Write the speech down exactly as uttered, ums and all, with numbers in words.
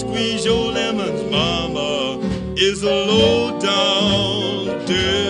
squeeze your lemons, mama, is a low down dirty